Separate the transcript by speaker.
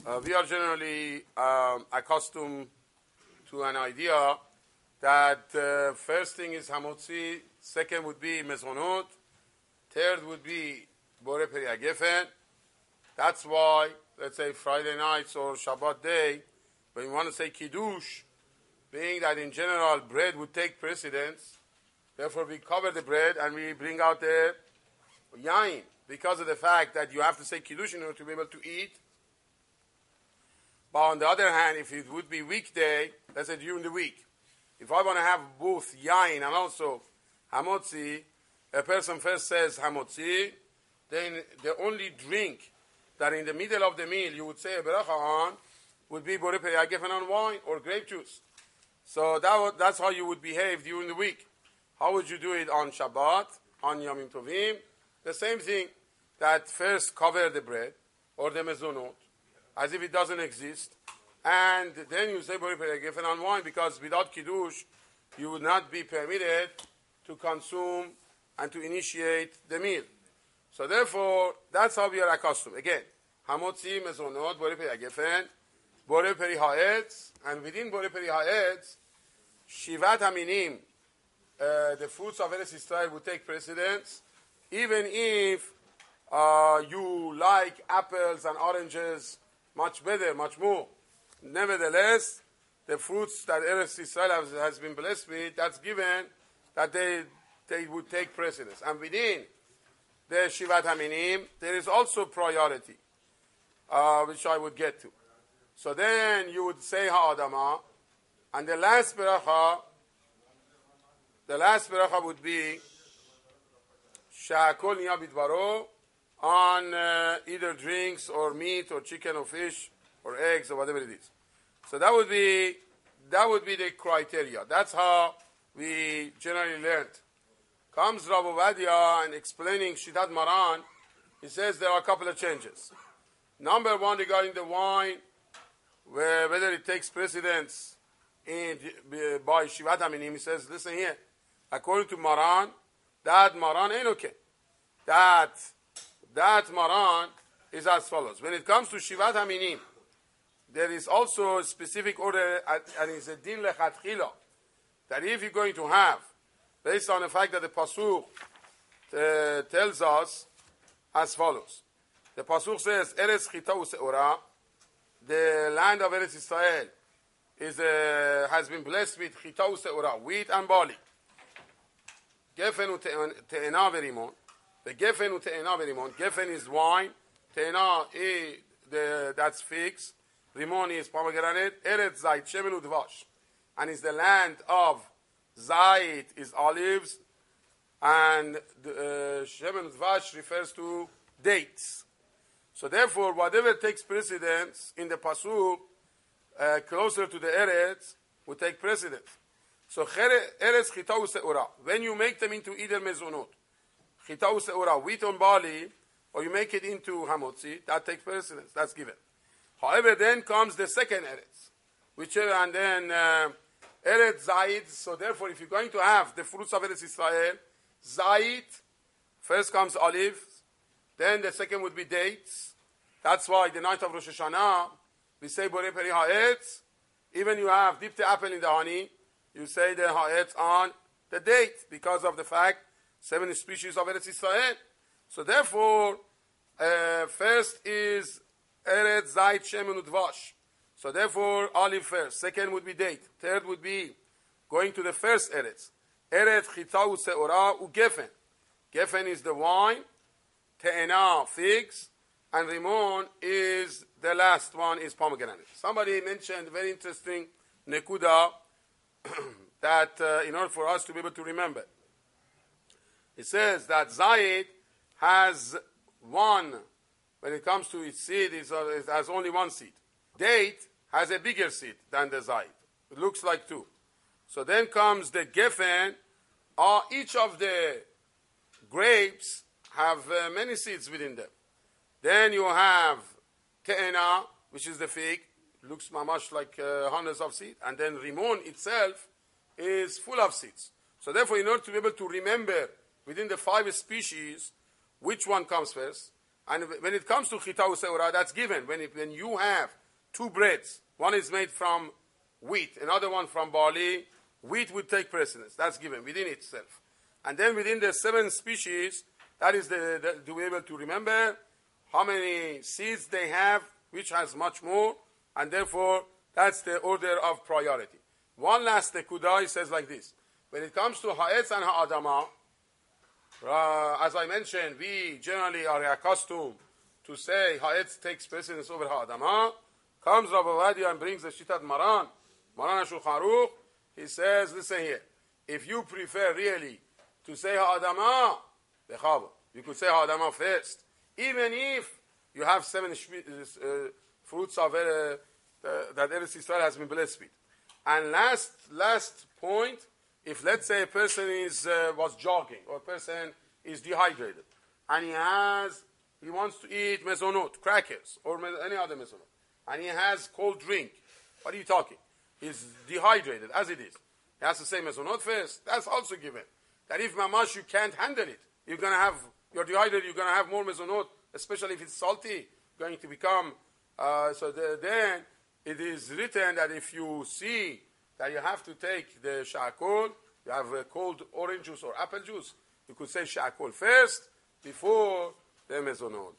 Speaker 1: We are generally accustomed to an idea that first thing is hamotzi, second would be mezonot, third would be bore peri hagefen. That's why, let's say Friday nights or Shabbat day, when we want to say kiddush, being that in general bread would take precedence, therefore we cover the bread and we bring out the yain, because of the fact that you have to say kiddush in order to be able to eat. But on the other hand, if it would be weekday, let's say during the week, if I want to have both yain and also hamotzi, a person first says hamotzi, then the only drink that in the middle of the meal you would say a beracha on would be bore peri hagefen on wine or grape juice. So that's how you would behave during the week. How would you do it on Shabbat, on Yomim Tovim? The same thing, that first cover the bread or the mezonot as if it doesn't exist, and then you say bore peri hagefen on wine, because without kiddush you would not be permitted to consume and to initiate the meal. So therefore, that's how we are accustomed. Again, hamotzi, mezonot, bore peri hagefen, bore peri haetz, and within bore peri haetz, shivat haminim, the fruits of Eretz Yisrael would take precedence, even if you like apples and oranges much better, much more. Nevertheless, the fruits that Eretz Yisrael has been blessed with, that's given, that they would take precedence. And within the Shivat Haminim, there is also priority, which I would get to. So then you would say Ha'adama, and the last beracha would be Sha'akol Niya Bidvaro, on either drinks or meat or chicken or fish or eggs or whatever it is. So that would be the criteria. That's how we generally learned. Comes Rav Ovadia and explaining Shitat Maran, he says there are a couple of changes. Number one, regarding the wine, whether it takes precedence by Shivat Haminim, he says, listen here, according to Maran, that Maran ain't okay. That Maran is as follows. When it comes to Shivat Haminim, there is also a specific order, and it's a din lechatchila, that if you're going to have, based on the fact that the Pasuk tells us as follows. The Pasuk says, Eretz Chita U'Se'ora, the land of Eretz Yisrael has been blessed with Chita U'Se'ora, wheat and barley. Gefen U'Te'ena Verimon. The Gefen U'Te'ena Verimon. Gefen is wine. Te'ena, that's figs. Rimon is pomegranate. Eretz Zayit, Shemen U'Dvash. And is the land of Zayit is olives. And Shemen U'Dvash refers to dates. So therefore, whatever takes precedence in the Pasuk, closer to the Eretz, will take precedence. So Eretz Chita U'Se'ora, when you make them into either mezonot, Chita U'Se'ora, wheat and barley, or you make it into hamotzi, that takes precedence, that's given. However, then comes the second Eretz, and then Eretz Zayit. So therefore, if you're going to have the fruits of Eretz Yisrael, Zayit, first comes olives, then the second would be dates. That's why the night of Rosh Hashanah, we say Bore Peri Ha'etz. Even you have dipped the apple in the honey, you say the Ha'etz on the date, because of the fact 7 species of Eretz Yisrael. So therefore, first is Eretz Zayit Shemen U'Dvash. So therefore, olive first. Second would be date. Third would be going to the first Eretz. Eretz Chita U'Se'ora U'Gefen. Gefen is the wine. Te'ena, figs. And Rimon is the last one, is pomegranate. Somebody mentioned very interesting nekuda that in order for us to be able to remember. It says that Zayit has one, when it comes to its seed, it has only one seed. Date has a bigger seed than the Zayit. It looks like 2. So then comes the Gefen. Each of the grapes have many seeds within them. Then you have Te'ena, which is the fig. It looks much like hundreds of seeds. And then Rimon itself is full of seeds. So therefore, in order to be able to remember within the 5 species which one comes first, And when it comes to chita useura, that's given. When you have two breads, one is made from wheat, another one from barley, wheat would take precedence. That's given within itself. And then within the 7 species, that is to be able to remember how many seeds they have, which has much more, and therefore that's the order of priority. One last nekuda, he says like this. When it comes to ha'etz and ha'adama, as I mentioned, we generally are accustomed to say ha'etz takes precedence over ha'adama. Comes Rav Ovadia and brings the Shitat Maran HaShulchan Aruch. He says, listen here, if you prefer really to say ha'adama, you could say ha'adama first, even if you have 7 fruits of that Eretz Yisrael has been blessed with. And last point, if let's say a person was jogging, or a person is dehydrated, and he wants to eat mezonot, crackers, or any other mezonot, and he has cold drink, what are you talking? He's dehydrated, as it is. He has to say mezonot first. That's also given. That if mamash you can't handle it, you're dehydrated, you're going to have more mezonot, especially if it's salty, going to become, then it is written that if you see that you have to take the sha'akol, you have cold orange juice or apple juice, you could say sha'akol first before the mezonot.